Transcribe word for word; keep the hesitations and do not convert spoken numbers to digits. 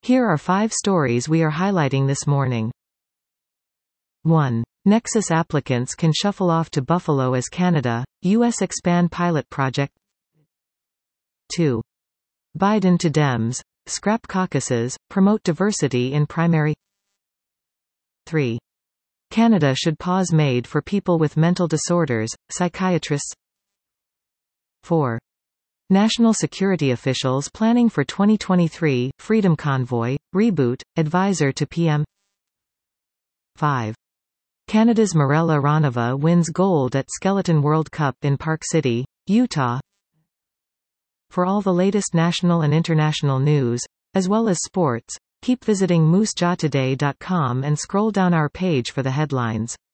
Here are five stories we are highlighting this morning. one. Nexus applicants can shuffle off to Buffalo as Canada, U S expand pilot project. two. Biden to Dems, scrap caucuses, promote diversity in primary. three. Canada should pause MAID for people with mental disorders, psychiatrists. four. National security officials planning for twenty twenty-three, Freedom Convoy, reboot, advisor to P M. five. Canada's Mirella Ivanova wins gold at Skeleton World Cup in Park City, Utah. For all the latest national and international news, as well as sports, keep visiting moose jaw today dot com and scroll down our page for the headlines.